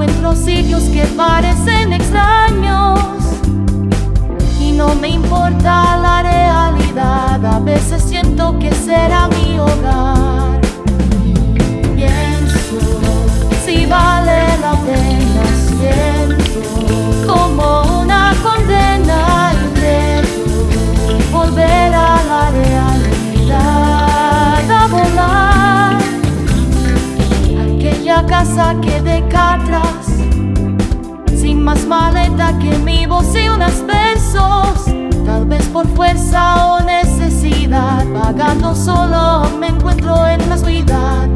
encuentro sitios que parecen extraños y no me importa la realidad. A veces siento que será mi hogar. Pienso si vale la pena, siento como una condena. Intento volver a la realidad, a volar. Aquella casa que deja atrás, sin más maleta que mi voz y unos besos. Tal vez por fuerza o necesidad, vagando solo me encuentro en la oscuridad.